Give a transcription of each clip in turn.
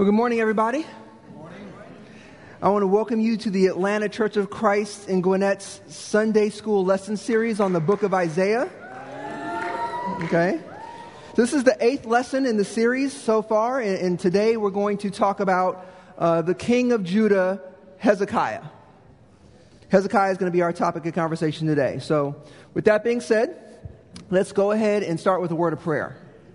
Well, good morning, everybody. Good morning. I want to welcome you to the Atlanta Church of Christ in Gwinnett's Sunday School lesson series on the book of Isaiah. Okay. This is the 8th lesson in the series so far, and today we're going to talk about the king of Judah, Hezekiah. Hezekiah is going to be our topic of conversation today. So, with that being said, let's go ahead and start with a word of prayer.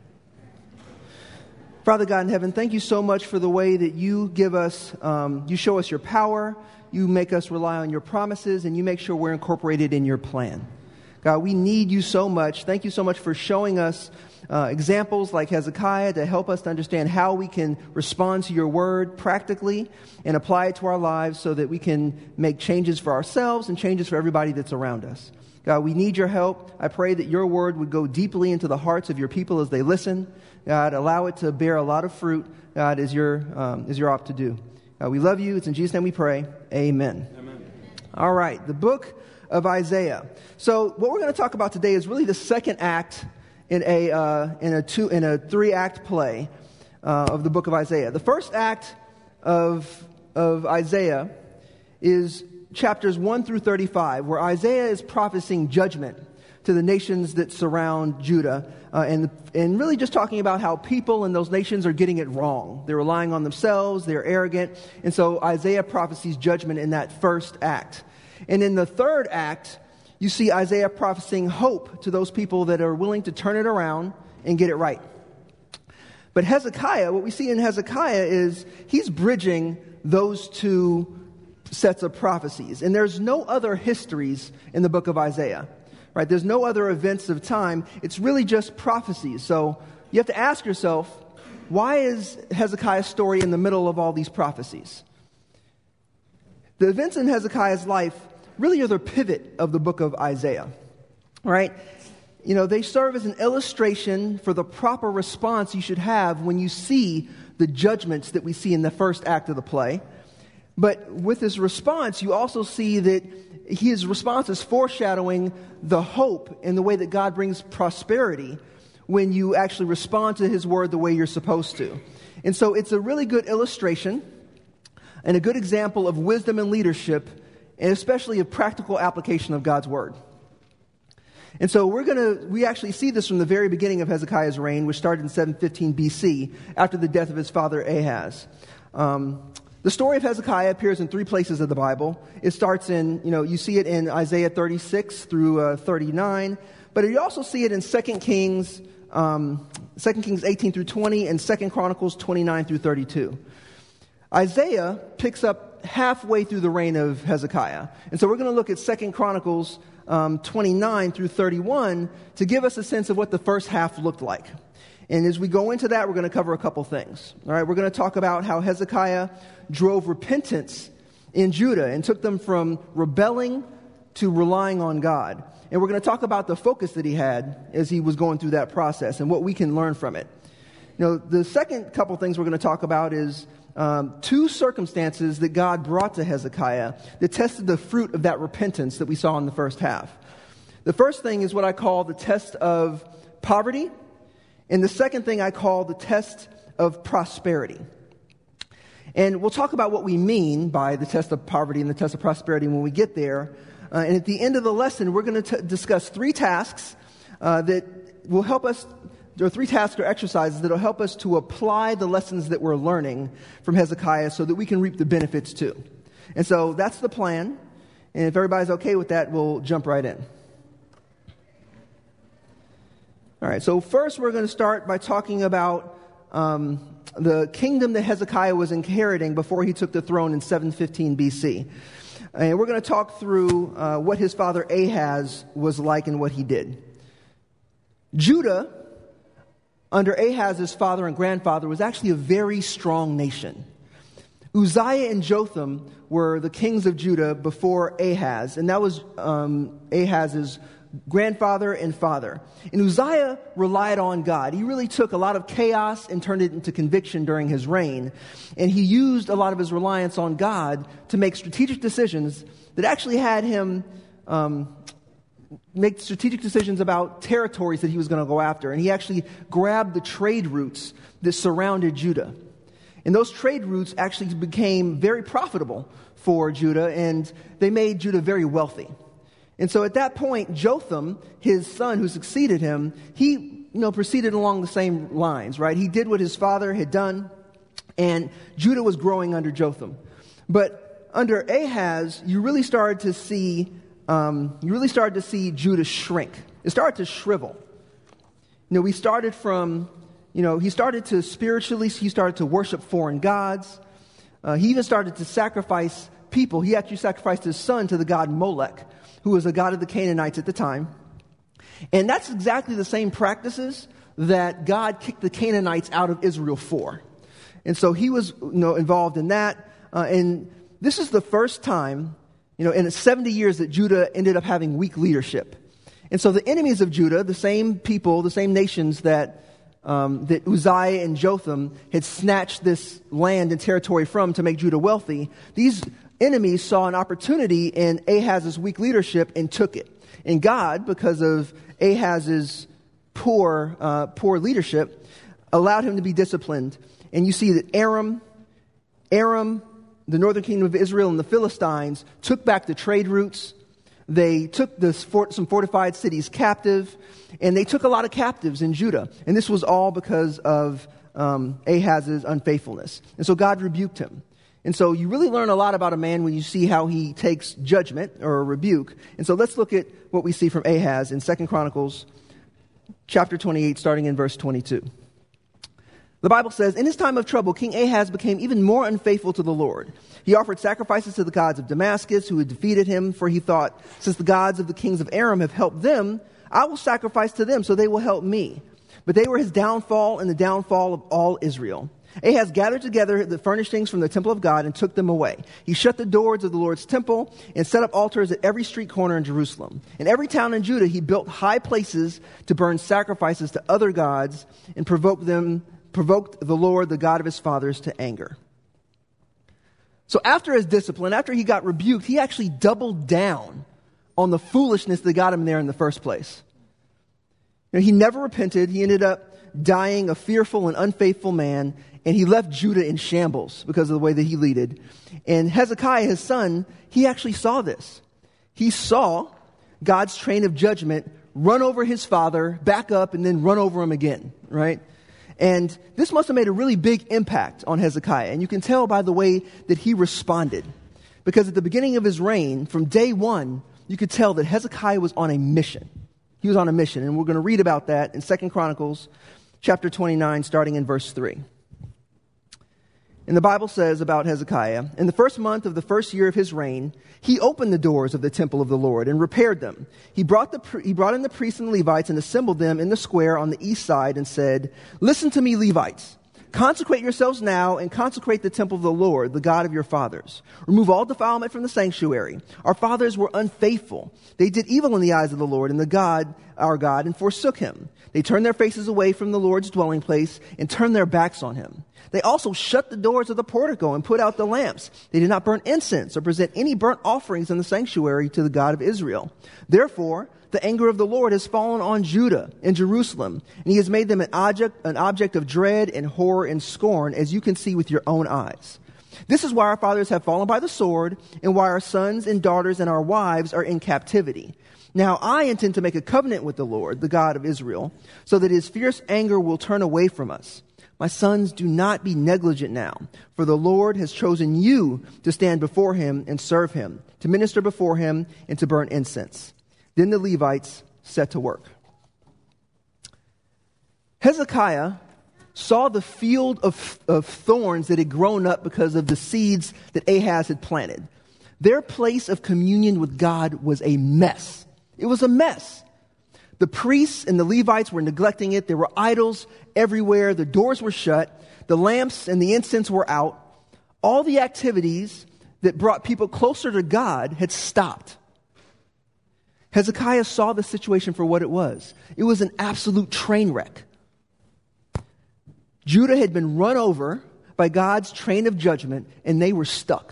Father God in heaven, thank you so much for the way that you give us, you show us your power, you make us rely on your promises, and you make sure we're incorporated in your plan. God, we need you so much. Thank you so much for showing us examples like Hezekiah to help us to understand how we can respond to your word practically and apply it to our lives so that we can make changes for ourselves and changes for everybody that's around us. God, we need your help. I pray that your word would go deeply into the hearts of your people as they listen. God, allow it to bear a lot of fruit, God, as you're opt to do. God, we love you. It's in Jesus' name we pray. Amen. Amen. All right, the book of Isaiah. So what we're going to talk about today is really the second act in a 3-act play of the book of Isaiah. The first act of Isaiah is chapters 1 through 35, where Isaiah is prophesying judgment to the nations that surround Judah, and really just talking about how people in those nations are getting it wrong. They're relying on themselves, they're arrogant, and so Isaiah prophesies judgment in that first act. And in the third act, you see Isaiah prophesying hope to those people that are willing to turn it around and get it right. But Hezekiah, what we see in Hezekiah is he's bridging those two sets of prophecies. And there's no other histories in the book of Isaiah. Right? There's no other events of time. It's really just prophecies. So you have to ask yourself, why is Hezekiah's story in the middle of all these prophecies? The events in Hezekiah's life really are the pivot of the book of Isaiah. Right? You know, they serve as an illustration for the proper response you should have when you see the judgments that we see in the first act of the play. But with his response, you also see that his response is foreshadowing the hope in the way that God brings prosperity when you actually respond to his word the way you're supposed to. And so it's a really good illustration and a good example of wisdom and leadership, and especially a practical application of God's word. And so we actually see this from the very beginning of Hezekiah's reign, which started in 715 BC after the death of his father Ahaz. The story of Hezekiah appears in 3 places of the Bible. It starts in, you see it in Isaiah 36 through 39, but you also see it in 2 Kings 18 through 20 and 2 Chronicles 29 through 32. Isaiah picks up halfway through the reign of Hezekiah. And so we're going to look at 2 Chronicles 29 through 31 to give us a sense of what the first half looked like. And as we go into that, we're going to cover a couple things. All right, we're going to talk about how Hezekiah drove repentance in Judah and took them from rebelling to relying on God. And we're going to talk about the focus that he had as he was going through that process and what we can learn from it. The second couple things we're going to talk about is 2 circumstances that God brought to Hezekiah that tested the fruit of that repentance that we saw in the first half. The first thing is what I call the test of poverty. And the second thing I call the test of prosperity. And we'll talk about what we mean by the test of poverty and the test of prosperity when we get there. And at the end of the lesson, we're going to discuss 3 tasks that will help us. There are 3 tasks or exercises that will help us to apply the lessons that we're learning from Hezekiah so that we can reap the benefits too. And so that's the plan. And if everybody's okay with that, we'll jump right in. All right, so first we're going to start by talking about the kingdom that Hezekiah was inheriting before he took the throne in 715 BC. And we're going to talk through what his father Ahaz was like and what he did. Judah, under Ahaz's father and grandfather, was actually a very strong nation. Uzziah and Jotham were the kings of Judah before Ahaz, and that was Ahaz's grandfather and father. And Uzziah relied on God. He really took a lot of chaos and turned it into conviction during his reign. And he used a lot of his reliance on God to make strategic decisions that actually had him make strategic decisions about territories that he was going to go after. And he actually grabbed the trade routes that surrounded Judah. And those trade routes actually became very profitable for Judah, and they made Judah very wealthy. And so at that point, Jotham, his son who succeeded him, he proceeded along the same lines, right? He did what his father had done, and Judah was growing under Jotham. But under Ahaz, you really started to see Judah shrink. It started to shrivel. He started to spiritually, he started to worship foreign gods. He even started to sacrifice people. He actually sacrificed his son to the god Molech, who was a god of the Canaanites at the time. And that's exactly the same practices that God kicked the Canaanites out of Israel for. And so he was involved in that. And this is the first time, in 70 years that Judah ended up having weak leadership. And so the enemies of Judah, the same people, the same nations that Uzziah and Jotham had snatched this land and territory from to make Judah wealthy, these enemies saw an opportunity in Ahaz's weak leadership and took it. And God, because of Ahaz's poor leadership, allowed him to be disciplined. And you see that Aram, the northern kingdom of Israel, and the Philistines took back the trade routes. They took some fortified cities captive, and they took a lot of captives in Judah. And this was all because of Ahaz's unfaithfulness. And so God rebuked him. And so you really learn a lot about a man when you see how he takes judgment or a rebuke. And so let's look at what we see from Ahaz in 2 Chronicles chapter 28, starting in verse 22. The Bible says, "In his time of trouble, King Ahaz became even more unfaithful to the Lord. He offered sacrifices to the gods of Damascus, who had defeated him, for he thought, since the gods of the kings of Aram have helped them, I will sacrifice to them, so they will help me. But they were his downfall and the downfall of all Israel. Ahaz gathered together the furnishings from the temple of God and took them away. He shut the doors of the Lord's temple and set up altars at every street corner in Jerusalem. In every town in Judah, he built high places to burn sacrifices to other gods and provoked the Lord, the God of his fathers, to anger." So after his discipline, after he got rebuked, he actually doubled down on the foolishness that got him there in the first place. He never repented. He ended up dying a fearful and unfaithful man, and he left Judah in shambles because of the way that he leaded. And Hezekiah, his son, he actually saw this. He saw God's train of judgment run over his father, back up, and then run over him again, right? And this must have made a really big impact on Hezekiah. And you can tell by the way that he responded. Because at the beginning of his reign, from day one, you could tell that Hezekiah was on a mission. He was on a mission. And we're going to read about that in 2 Chronicles chapter 29, starting in verse 3. And the Bible says about Hezekiah, "In the first month of the first year of his reign, he opened the doors of the temple of the Lord and repaired them. He brought in the priests and the Levites and assembled them in the square on the east side and said, 'Listen to me, Levites. Consecrate yourselves now and consecrate the temple of the Lord, the God of your fathers. Remove all defilement from the sanctuary. Our fathers were unfaithful. They did evil in the eyes of the Lord and our God, and forsook him. They turned their faces away from the Lord's dwelling place and turned their backs on him. They also shut the doors of the portico and put out the lamps. They did not burn incense or present any burnt offerings in the sanctuary to the God of Israel. Therefore, the anger of the Lord has fallen on Judah and Jerusalem, and he has made them an object of dread and horror and scorn, as you can see with your own eyes. This is why our fathers have fallen by the sword, and why our sons and daughters and our wives are in captivity. Now I intend to make a covenant with the Lord, the God of Israel, so that his fierce anger will turn away from us. My sons, do not be negligent now, for the Lord has chosen you to stand before him and serve him, to minister before him and to burn incense.' Then the Levites set to work." Hezekiah saw the field of thorns that had grown up because of the seeds that Ahaz had planted. Their place of communion with God was a mess. It was a mess. The priests and the Levites were neglecting it. There were idols everywhere. The doors were shut. The lamps and the incense were out. All the activities that brought people closer to God had stopped. Hezekiah saw the situation for what it was. It was an absolute train wreck. Judah had been run over by God's train of judgment, and they were stuck.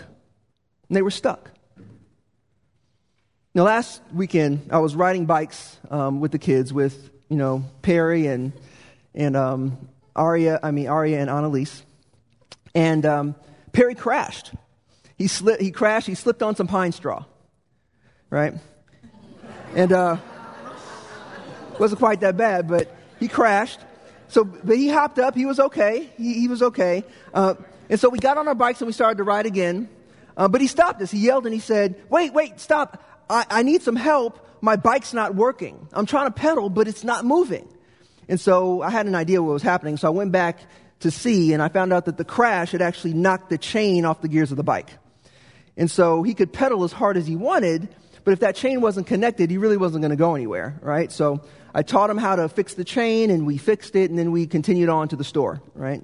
Now, last weekend, I was riding bikes with the kids, with Perry and Aria and Annalise, And Perry crashed. He crashed. He slipped on some pine straw, right? And wasn't quite that bad, but he crashed. But he hopped up. He was okay. He was okay. And so we got on our bikes and we started to ride again. But he stopped us. He yelled and he said, wait, stop. I need some help. My bike's not working. I'm trying to pedal, but it's not moving. And so I had an idea what was happening. So I went back to see, and I found out that the crash had actually knocked the chain off the gears of the bike. And so he could pedal as hard as he wanted, but if that chain wasn't connected, he really wasn't going to go anywhere, right? So I taught him how to fix the chain, and we fixed it, and then we continued on to the store, right?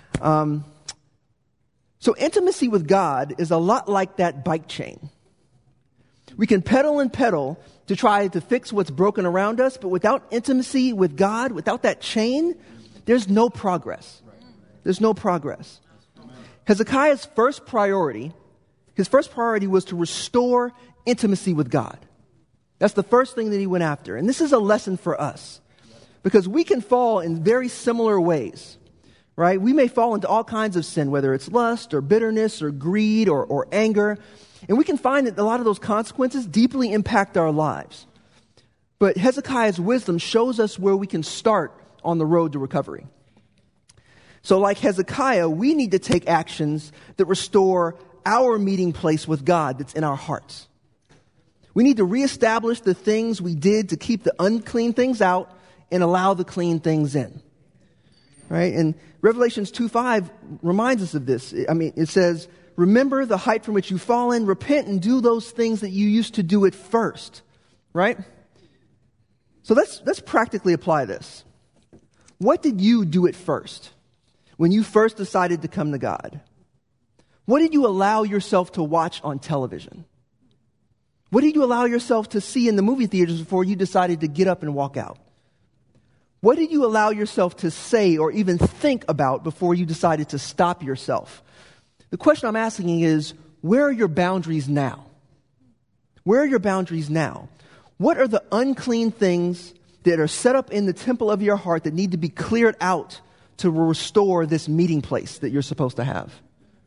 So intimacy with God is a lot like that bike chain. We can pedal and pedal to try to fix what's broken around us, but without intimacy with God, without that chain, there's no progress. There's no progress. Hezekiah's first priority was to restore intimacy with God. That's the first thing that he went after. And this is a lesson for us because we can fall in very similar ways, right? We may fall into all kinds of sin, whether it's lust or bitterness or greed or anger. And we can find that a lot of those consequences deeply impact our lives. But Hezekiah's wisdom shows us where we can start on the road to recovery. So like Hezekiah, we need to take actions that restore our meeting place with God that's in our hearts. We need to reestablish the things we did to keep the unclean things out and allow the clean things in. Right? And Revelations 2:5 reminds us of this. It says, remember the height from which you've fallen, repent and do those things that you used to do at first. Right? So let's practically apply this. What did you do at first when you first decided to come to God? What did you allow yourself to watch on television? What did you allow yourself to see in the movie theaters before you decided to get up and walk out? What did you allow yourself to say or even think about before you decided to stop yourself? The question I'm asking is, where are your boundaries now? Where are your boundaries now? What are the unclean things that are set up in the temple of your heart that need to be cleared out to restore this meeting place that you're supposed to have?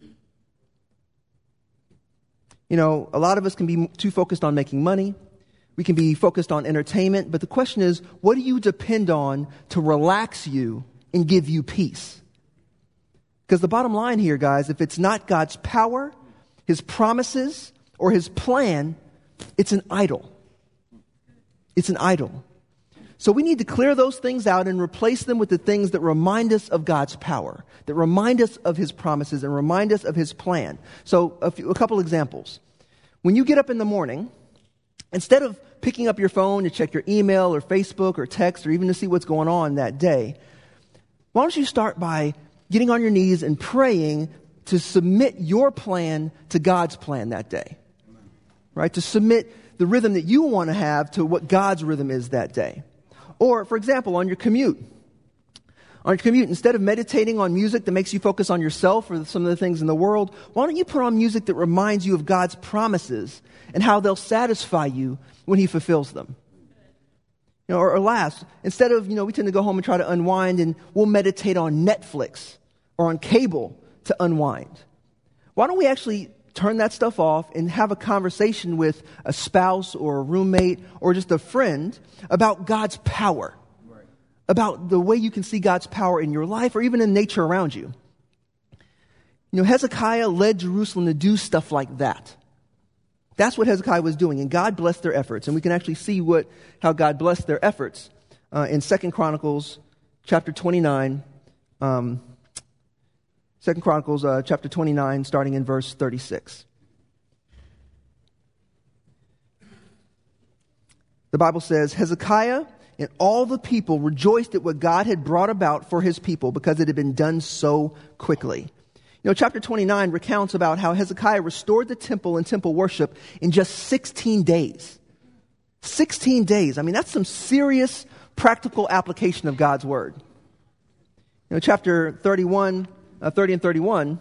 You know, a lot of us can be too focused on making money. We can be focused on entertainment. But the question is, what do you depend on to relax you and give you peace? Because the bottom line here, guys, if it's not God's power, His promises, or His plan, it's an idol. It's an idol. So we need to clear those things out and replace them with the things that remind us of God's power, that remind us of His promises and remind us of His plan. So a couple examples. When you get up in the morning, instead of picking up your phone to check your email or Facebook or text or even to see what's going on that day, why don't you start by getting on your knees and praying to submit your plan to God's plan that day, right? To submit the rhythm that you want to have to what God's rhythm is that day. Or, for example, on your commute. Instead of meditating on music that makes you focus on yourself or some of the things in the world, why don't you put on music that reminds you of God's promises and how they'll satisfy you when He fulfills them? You know, or last, instead of, we tend to go home and try to unwind and we'll meditate on Netflix or on cable to unwind. Why don't we actually turn that stuff off and have a conversation with a spouse or a roommate or just a friend about God's power, about the way you can see God's power in your life or even in nature around you. Hezekiah led Jerusalem to do stuff like that. That's what Hezekiah was doing, and God blessed their efforts. And we can actually see how God blessed their efforts in 2 Chronicles chapter 29. 2 Chronicles chapter 29, starting in verse 36. The Bible says, Hezekiah and all the people rejoiced at what God had brought about for His people because it had been done so quickly. Chapter 29 recounts about how Hezekiah restored the temple and temple worship in just 16 days. 16 days. I mean, that's some serious practical application of God's word. Chapter 30 and 31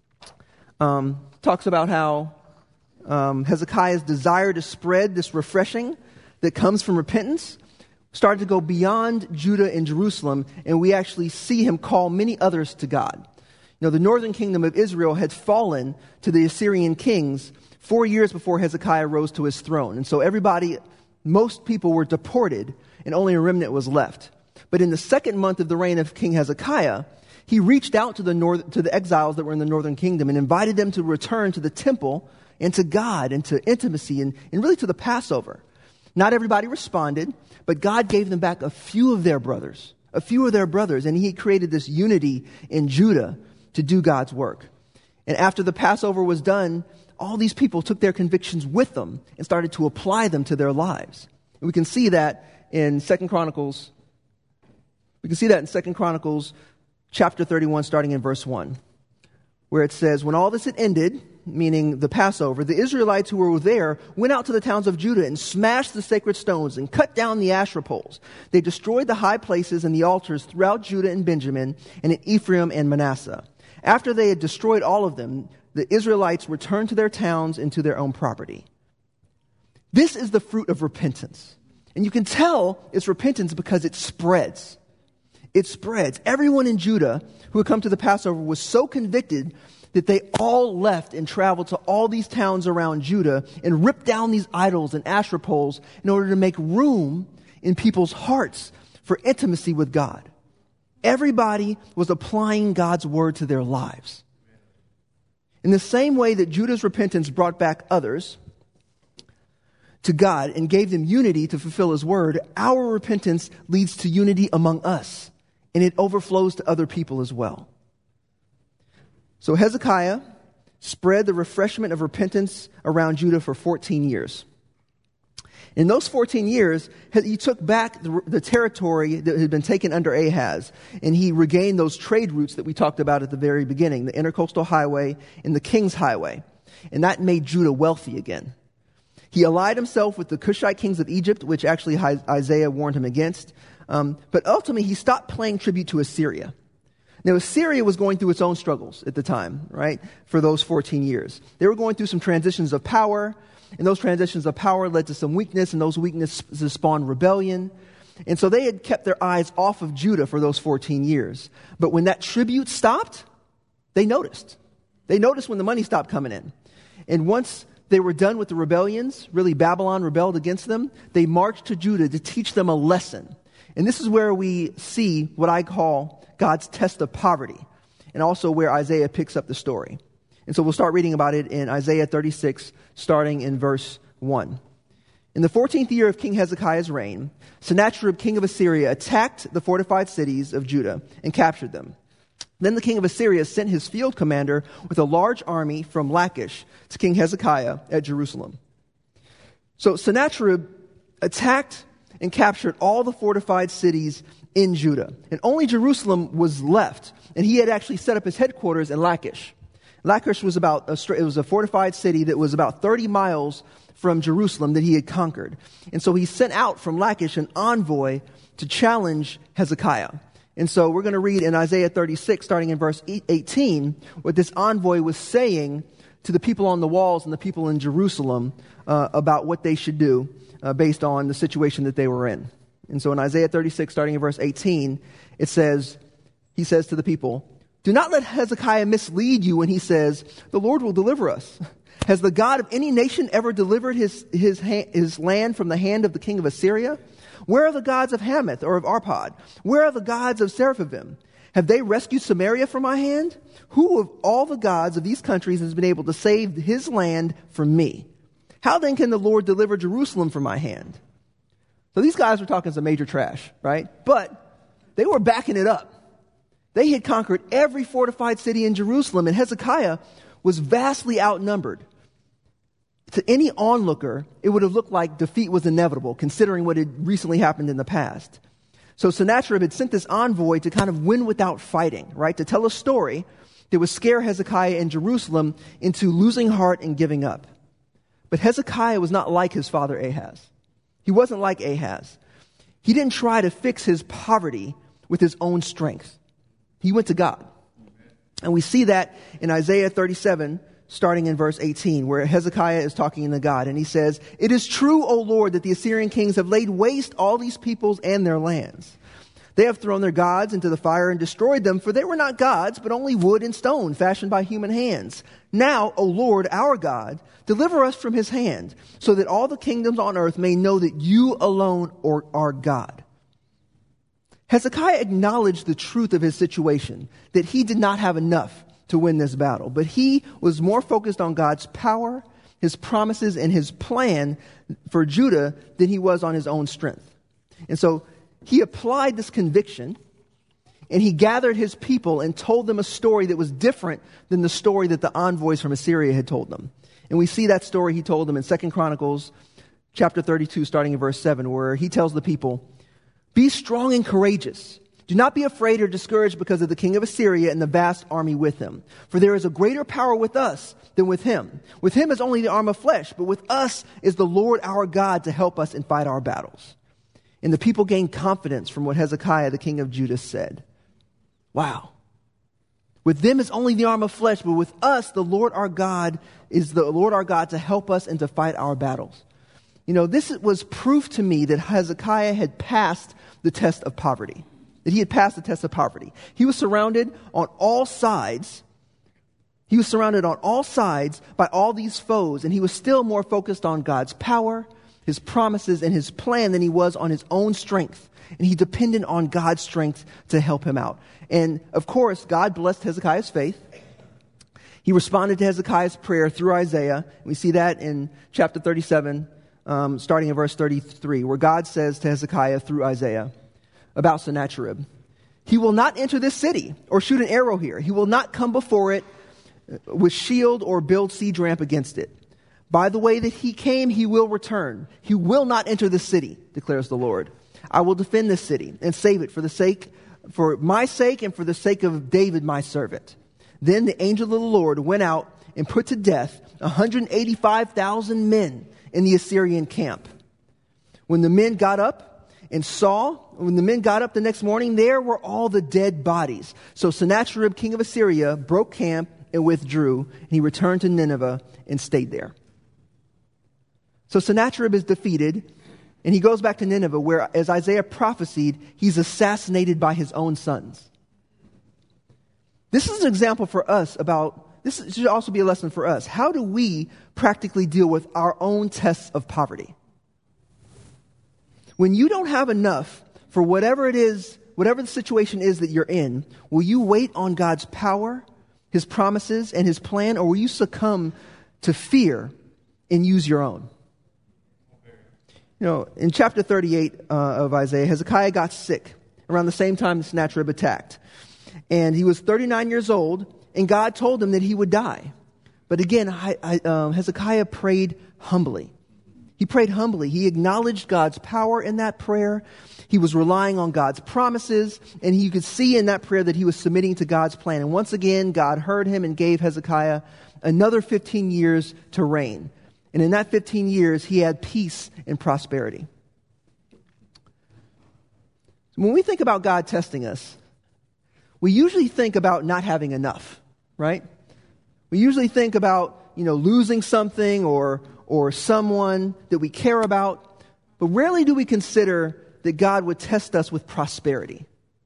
talks about how Hezekiah's desire to spread this refreshing that comes from repentance started to go beyond Judah and Jerusalem, and we actually see him call many others to God. The northern kingdom of Israel had fallen to the Assyrian kings 4 years before Hezekiah rose to his throne. And so most people were deported, and only a remnant was left. But in the second month of the reign of King Hezekiah, he reached out to the exiles that were in the northern kingdom and invited them to return to the temple and to God and to intimacy and really to the Passover. Not everybody responded, but God gave them back a few of their brothers, and he created this unity in Judah to do God's work. And after the Passover was done, all these people took their convictions with them and started to apply them to their lives. And we can see that in 2 Chronicles. We can see that in 2 Chronicles chapter 31, starting in verse 1, where it says, "When all this had ended," meaning the Passover, "the Israelites who were there went out to the towns of Judah and smashed the sacred stones and cut down the Asherah poles. They destroyed the high places and the altars throughout Judah and Benjamin and in Ephraim and Manasseh. After they had destroyed all of them, the Israelites returned to their towns and to their own property." This is the fruit of repentance. And you can tell it's repentance because it spreads. It spreads. Everyone in Judah who had come to the Passover was so convicted that they all left and traveled to all these towns around Judah and ripped down these idols and Asherah poles in order to make room in people's hearts for intimacy with God. Everybody was applying God's word to their lives. In the same way that Judah's repentance brought back others to God and gave them unity to fulfill his word, our repentance leads to unity among us, and it overflows to other people as well. So Hezekiah spread the refreshment of repentance around Judah for 14 years. In those 14 years, he took back the territory that had been taken under Ahaz, and he regained those trade routes that we talked about at the very beginning, the Intercoastal Highway and the King's Highway. And that made Judah wealthy again. He allied himself with the Cushite kings of Egypt, which actually Isaiah warned him against. But ultimately, he stopped paying tribute to Assyria. Now, Assyria was going through its own struggles at the time, right, for those 14 years. They were going through some transitions of power, and those transitions of power led to some weakness, and those weaknesses spawned rebellion. And so they had kept their eyes off of Judah for those 14 years. But when that tribute stopped, they noticed. They noticed when the money stopped coming in. And once they were done with the rebellions, really Babylon rebelled against them, they marched to Judah to teach them a lesson. And this is where we see what I call God's test of poverty, and also where Isaiah picks up the story. And so we'll start reading about it in Isaiah 36, starting in verse 1. In the 14th year of King Hezekiah's reign, Sennacherib, king of Assyria, attacked the fortified cities of Judah and captured them. Then the king of Assyria sent his field commander with a large army from Lachish to King Hezekiah at Jerusalem. So Sennacherib attacked and captured all the fortified cities in Judah. And only Jerusalem was left. And he had actually set up his headquarters in Lachish. Lachish was a fortified city that was about 30 miles from Jerusalem that he had conquered. And so he sent out from Lachish an envoy to challenge Hezekiah. And so we're going to read in Isaiah 36, starting in verse 18, what this envoy was saying to the people on the walls and the people in Jerusalem about what they should do based on the situation that they were in. And so in Isaiah 36, starting in verse 18, he says to the people, "Do not let Hezekiah mislead you when he says, 'The Lord will deliver us.' Has the God of any nation ever delivered his land from the hand of the king of Assyria? Where are the gods of Hamath or of Arpad? Where are the gods of Seraphim? Have they rescued Samaria from my hand? Who of all the gods of these countries has been able to save his land from me? How then can the Lord deliver Jerusalem from my hand?" So these guys were talking some major trash, right? But they were backing it up. They had conquered every fortified city in Jerusalem, and Hezekiah was vastly outnumbered. To any onlooker, it would have looked like defeat was inevitable, considering what had recently happened in the past. So Sennacherib had sent this envoy to kind of win without fighting, right? To tell a story that would scare Hezekiah and Jerusalem into losing heart and giving up. But Hezekiah was not like his father Ahaz. He wasn't like Ahaz. He didn't try to fix his poverty with his own strength. He went to God. And we see that in Isaiah 37, starting in verse 18, where Hezekiah is talking to God. And he says, "It is true, O Lord, that the Assyrian kings have laid waste all these peoples and their lands. They have thrown their gods into the fire and destroyed them, for they were not gods, but only wood and stone, fashioned by human hands. Now, O Lord, our God, deliver us from his hand, so that all the kingdoms on earth may know that you alone are God. Hezekiah acknowledged the truth of his situation, that he did not have enough to win this battle, but he was more focused on God's power, his promises, and his plan for Judah than he was on his own strength. And so he applied this conviction, and he gathered his people and told them a story that was different than the story that the envoys from Assyria had told them. And we see that story he told them in 2 Chronicles chapter 32, starting in verse 7, where he tells the people, "Be strong and courageous. Do not be afraid or discouraged because of the king of Assyria and the vast army with him. For there is a greater power with us than with him. With him is only the arm of flesh, but with us is the Lord our God to help us and fight our battles." And the people gained confidence from what Hezekiah, the king of Judah, said. Wow. With them is only the arm of flesh, but with us, the Lord our God is the Lord our God to help us and to fight our battles. You know, this was proof to me that Hezekiah had passed the test of poverty. That he had passed the test of poverty. He was surrounded on all sides. He was surrounded on all sides by all these foes, and he was still more focused on God's power, his promises, and his plan than he was on his own strength. And he depended on God's strength to help him out. And of course, God blessed Hezekiah's faith. He responded to Hezekiah's prayer through Isaiah. We see that in chapter 37, starting in verse 33, where God says to Hezekiah through Isaiah about Sennacherib, "He will not enter this city or shoot an arrow here. He will not come before it with shield or build siege ramp against it. By the way that he came, he will return. He will not enter the city, declares the Lord. I will defend this city and save it for my sake and for the sake of David, my servant." Then the angel of the Lord went out and put to death 185,000 men in the Assyrian camp. When the men got up the next morning, there were all the dead bodies. So Sennacherib, king of Assyria, broke camp and withdrew, and he returned to Nineveh and stayed there. So Sennacherib is defeated, and he goes back to Nineveh, where, as Isaiah prophesied, he's assassinated by his own sons. This is an example for us this should also be a lesson for us. How do we practically deal with our own tests of poverty? When you don't have enough for whatever the situation is that you're in, will you wait on God's power, his promises, and his plan, or will you succumb to fear and use your own? You know, in chapter 38 of Isaiah, Hezekiah got sick around the same time Sennacherib attacked. And he was 39 years old, and God told him that he would die. But again, Hezekiah prayed humbly. He prayed humbly. He acknowledged God's power in that prayer. He was relying on God's promises, and you could see in that prayer that he was submitting to God's plan. And once again, God heard him and gave Hezekiah another 15 years to reign. And in that 15 years, he had peace and prosperity. When we think about God testing us, we usually think about not having enough, right? We usually think about, losing something or someone that we care about, but rarely do we consider that God would test us with prosperity.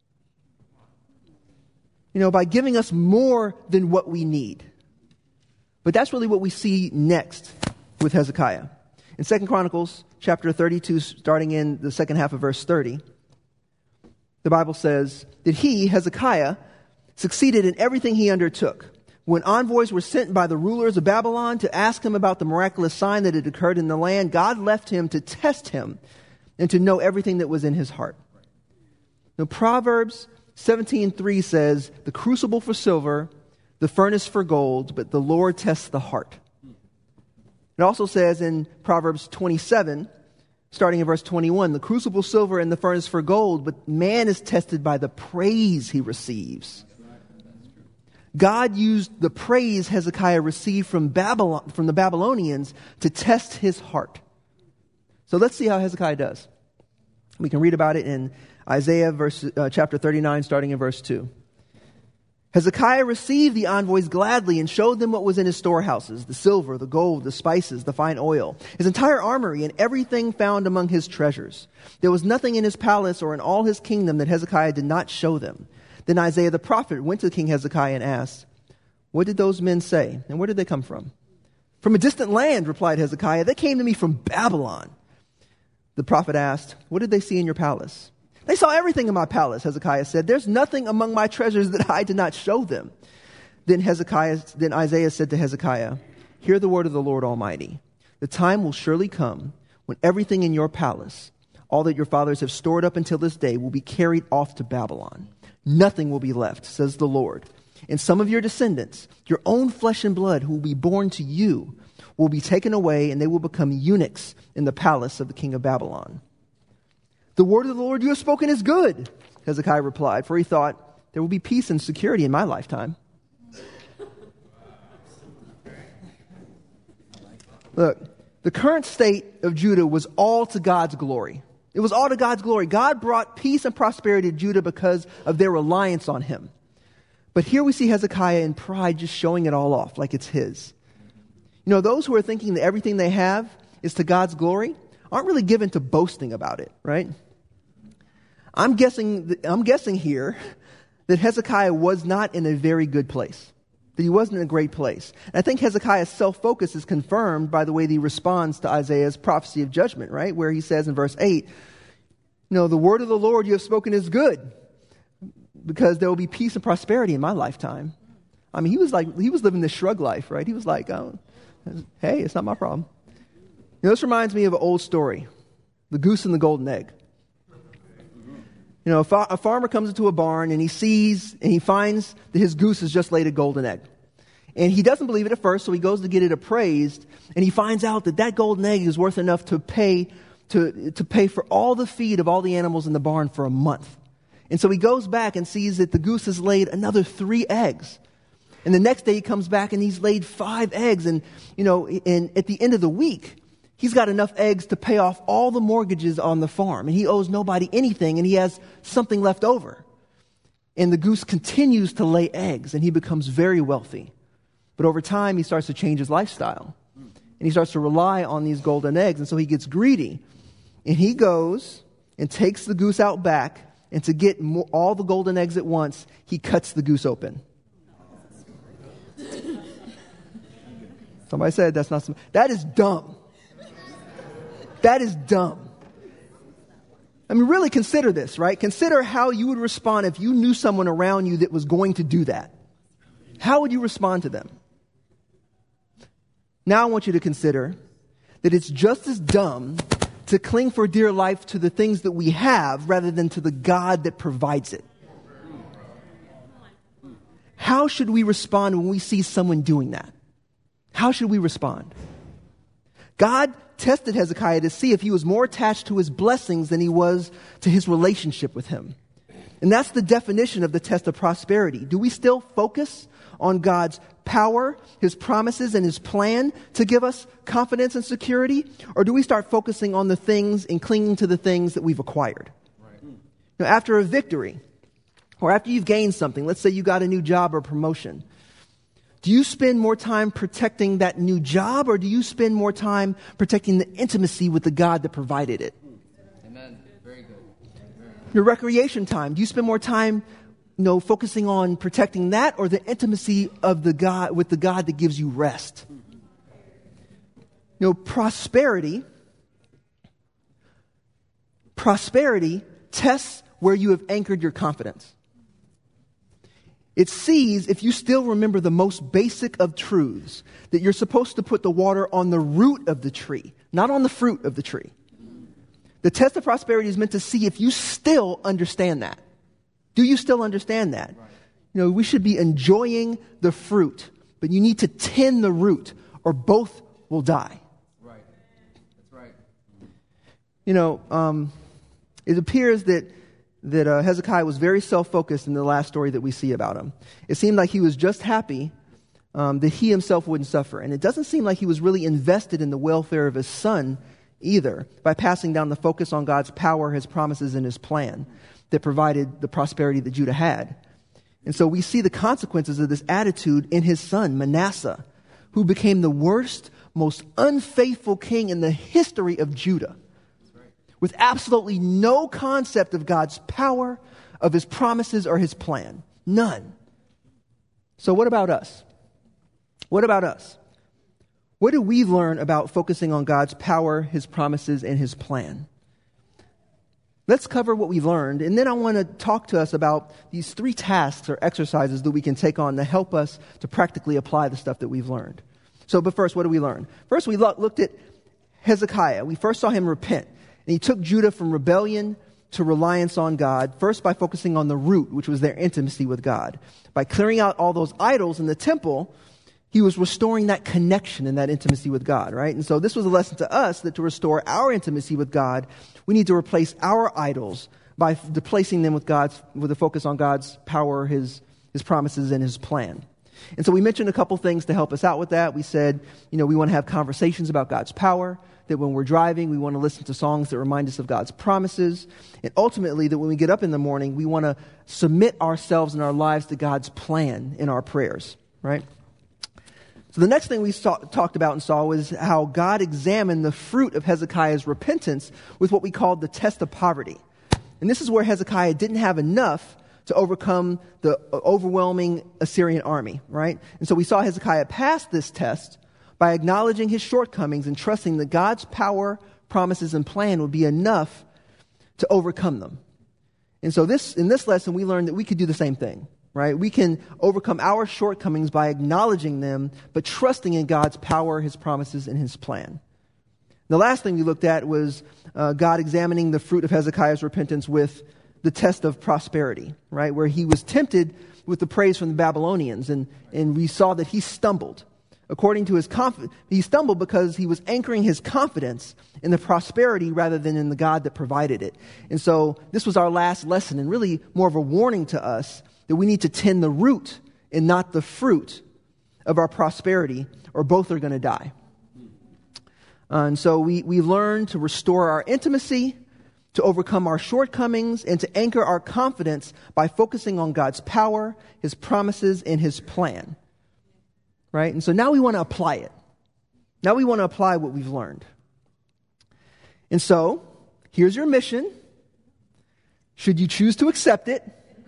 By giving us more than what we need. But that's really what we see next with Hezekiah. In 2 Chronicles chapter 32, starting in the second half of verse 30, the Bible says that he, Hezekiah, succeeded in everything he undertook. When envoys were sent by the rulers of Babylon to ask him about the miraculous sign that had occurred in the land, God left him to test him and to know everything that was in his heart. Now, Proverbs 17:3 says, "The crucible for silver, the furnace for gold, but the Lord tests the heart." It also says in Proverbs 27, starting in verse 21, "The crucible silver and the furnace for gold, but man is tested by the praise he receives." God used the praise Hezekiah received from the Babylonians to test his heart. So let's see how Hezekiah does. We can read about it in Isaiah chapter 39, starting in verse 2. Hezekiah received the envoys gladly and showed them what was in his storehouses, the silver, the gold, the spices, the fine oil, his entire armory, and everything found among his treasures. There was nothing in his palace or in all his kingdom that Hezekiah did not show them. Then Isaiah the prophet went to King Hezekiah and asked, "What did those men say, and where did they come from?" "From a distant land," replied Hezekiah. "They came to me from Babylon." The prophet asked, "What did they see in your palace?" "They saw everything in my palace," Hezekiah said. "There's nothing among my treasures that I did not show them." Then Isaiah said to Hezekiah, "Hear the word of the Lord Almighty. The time will surely come when everything in your palace, all that your fathers have stored up until this day, will be carried off to Babylon. Nothing will be left, says the Lord. And some of your descendants, your own flesh and blood, who will be born to you, will be taken away, and they will become eunuchs in the palace of the king of Babylon." "The word of the Lord you have spoken is good," Hezekiah replied, for he thought, "There will be peace and security in my lifetime." Look, the current state of Judah was all to God's glory. It was all to God's glory. God brought peace and prosperity to Judah because of their reliance on him. But here we see Hezekiah in pride just showing it all off like it's his. You know, those who are thinking that everything they have is to God's glory aren't really given to boasting about it, right? I'm guessing here that Hezekiah was not in a very good place, that he wasn't in a great place. And I think Hezekiah's self-focus is confirmed by the way that he responds to Isaiah's prophecy of judgment, right? Where he says in verse 8, "The word of the Lord you have spoken is good, because there will be peace and prosperity in my lifetime." I mean, he was living this shrug life, right? He was like, "Oh, hey, it's not my problem." This reminds me of an old story, the goose and the golden egg. A farmer comes into a barn and he finds that his goose has just laid a golden egg. And he doesn't believe it at first, so he goes to get it appraised, and he finds out that golden egg is worth enough to pay for all the feed of all the animals in the barn for a month. And so he goes back and sees that the goose has laid another 3 eggs. And the next day he comes back and he's laid 5 eggs. And at the end of the week, he's got enough eggs to pay off all the mortgages on the farm. And he owes nobody anything, and he has something left over. And the goose continues to lay eggs, and he becomes very wealthy. But over time, he starts to change his lifestyle. And he starts to rely on these golden eggs. And so he gets greedy. And he goes and takes the goose out back. And to get all the golden eggs at once, he cuts the goose open. Somebody said that is dumb. That is dumb. I mean, really consider this, right? Consider how you would respond if you knew someone around you that was going to do that. How would you respond to them? Now I want you to consider that it's just as dumb to cling for dear life to the things that we have rather than to the God that provides it. How should we respond when we see someone doing that? How should we respond? God tested Hezekiah to see if he was more attached to his blessings than he was to his relationship with him. And that's the definition of the test of prosperity. Do we still focus on God's power, his promises, and his plan to give us confidence and security? Or do we start focusing on the things and clinging to the things that we've acquired? Right. After a victory, or after you've gained something, let's say you got a new job or promotion, do you spend more time protecting that new job, or do you spend more time protecting the intimacy with the God that provided it? Amen. Very good. Your recreation time, do you spend more time, focusing on protecting that, or the intimacy of the God with the God that gives you rest? Prosperity tests where you have anchored your confidence. It sees if you still remember the most basic of truths, that you're supposed to put the water on the root of the tree, not on the fruit of the tree. The test of prosperity is meant to see if you still understand that. Do you still understand that? Right. We should be enjoying the fruit, but you need to tend the root or both will die. Right. That's right. It appears that Hezekiah was very self-focused in the last story that we see about him. It seemed like he was just happy that he himself wouldn't suffer. And it doesn't seem like he was really invested in the welfare of his son either, by passing down the focus on God's power, his promises, and his plan that provided the prosperity that Judah had. And so we see the consequences of this attitude in his son, Manasseh, who became the worst, most unfaithful king in the history of Judah, with absolutely no concept of God's power, of his promises, or his plan. None. So what about us? What about us? What do we learn about focusing on God's power, his promises, and his plan? Let's cover what we've learned, and then I want to talk to us about these 3 tasks or exercises that we can take on to help us to practically apply the stuff that we've learned. But first, what do we learn? First, we looked at Hezekiah. We first saw him repent, and he took Judah from rebellion to reliance on God, first by focusing on the root, which was their intimacy with God. By clearing out all those idols in the temple, he was restoring that connection and that intimacy with God, right? And so this was a lesson to us that to restore our intimacy with God, we need to replace our idols by replacing them with a focus on God's power, his promises, and his plan. And so we mentioned a couple things to help us out with that. We said, we want to have conversations about God's power, that when we're driving, we want to listen to songs that remind us of God's promises, and ultimately that when we get up in the morning, we want to submit ourselves and our lives to God's plan in our prayers, right? So the next thing we talked about and saw was how God examined the fruit of Hezekiah's repentance with what we called the test of poverty. And this is where Hezekiah didn't have enough to overcome the overwhelming Assyrian army, right? And so we saw Hezekiah pass this test by acknowledging his shortcomings and trusting that God's power, promises, and plan would be enough to overcome them. And so in this lesson, we learned that we could do the same thing, right? We can overcome our shortcomings by acknowledging them, but trusting in God's power, his promises, and his plan. The last thing we looked at was God examining the fruit of Hezekiah's repentance with the test of prosperity, right? Where he was tempted with the praise from the Babylonians, and we saw that he stumbled. According to his he stumbled because he was anchoring his confidence in the prosperity rather than in the God that provided it. And so this was our last lesson, and really more of a warning to us that we need to tend the root and not the fruit of our prosperity, or both are going to die. And so we learn to restore our intimacy, to overcome our shortcomings, and to anchor our confidence by focusing on God's power, his promises, and his plan. Right? And so now we want to apply it. Now we want to apply what we've learned. And so, here's your mission. Should you choose to accept it,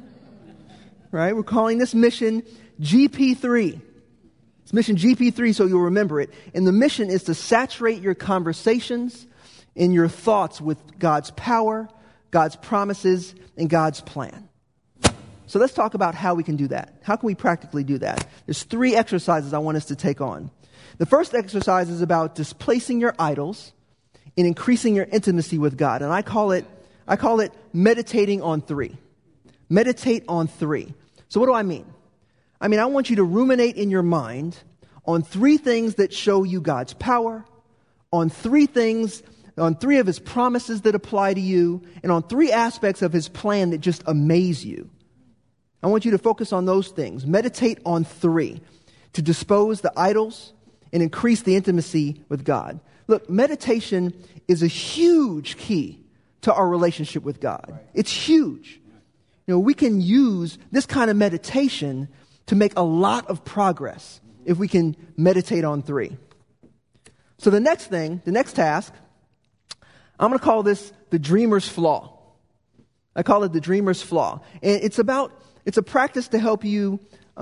right? We're calling this mission GP3. It's mission GP3, so you'll remember it. And the mission is to saturate your conversations and your thoughts with God's power, God's promises, and God's plan. So let's talk about how we can do that. How can we practically do that? There's 3 exercises I want us to take on. The first exercise is about displacing your idols and increasing your intimacy with God. And I call it meditating on 3. Meditate on 3. So what do I mean? I want you to ruminate in your mind on 3 things that show you God's power, on 3 of his promises that apply to you, and on 3 aspects of his plan that just amaze you. I want you to focus on those things. Meditate on 3 to dispose the idols and increase the intimacy with God. Look, meditation is a huge key to our relationship with God. Right. It's huge. We can use this kind of meditation to make a lot of progress if we can meditate on 3. So the next task, I'm going to call this the dreamer's flaw. I call it the dreamer's flaw. And it's a practice to help you,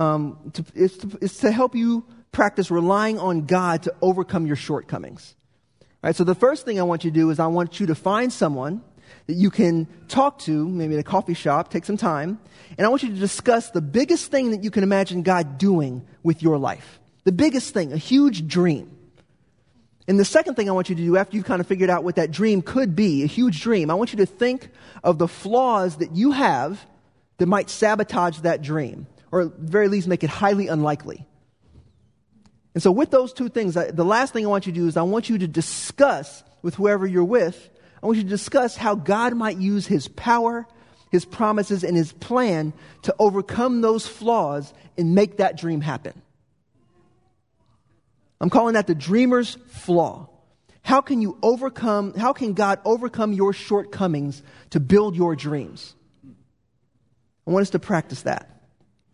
it's to help you practice relying on God to overcome your shortcomings. All right, so the first thing I want you to do is I want you to find someone that you can talk to, maybe at a coffee shop, take some time, and I want you to discuss the biggest thing that you can imagine God doing with your life. The biggest thing, a huge dream. And the second thing I want you to do after you've kind of figured out what that dream could be, a huge dream, I want you to think of the flaws that you have that might sabotage that dream, or at the very least make it highly unlikely. And so with those 2 things, the last thing I want you to do is I want you to discuss with whoever you're with, I want you to discuss how God might use his power, his promises, and his plan to overcome those flaws and make that dream happen. I'm calling that the dreamer's flaw. How can God overcome your shortcomings to build your dreams? I want us to practice that.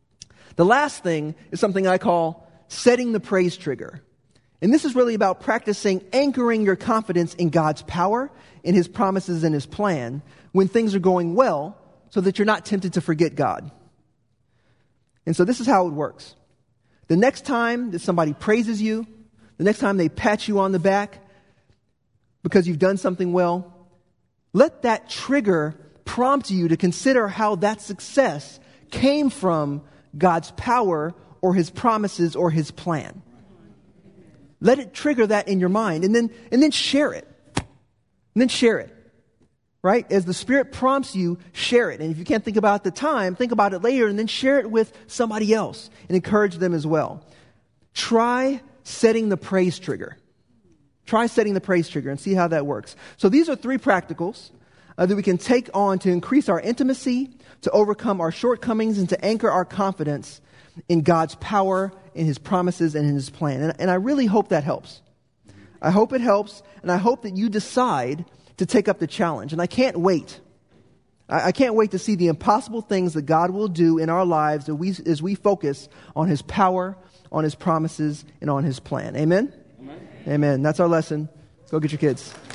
The last thing is something I call setting the praise trigger. And this is really about practicing anchoring your confidence in God's power, in His promises and His plan when things are going well, so that you're not tempted to forget God. And so this is how it works. The next time that somebody praises you, the next time they pat you on the back because you've done something well, let that trigger prompt you to consider how that success came from God's power or His promises or His plan. Let it trigger that in your mind and then share it. And then share it. Right? As the Spirit prompts you, share it. And if you can't think about it at the time, think about it later and then share it with somebody else and encourage them as well. Try setting the praise trigger. Try setting the praise trigger and see how that works. So these are 3 practicals that we can take on to increase our intimacy, to overcome our shortcomings, and to anchor our confidence in God's power, in His promises, and in His plan. And I really hope that helps. I hope it helps, and I hope that you decide to take up the challenge. And I can't wait. I can't wait to see the impossible things that God will do in our lives as we focus on His power, on His promises, and on His plan. Amen? Amen. Amen. That's our lesson. Let's go get your kids.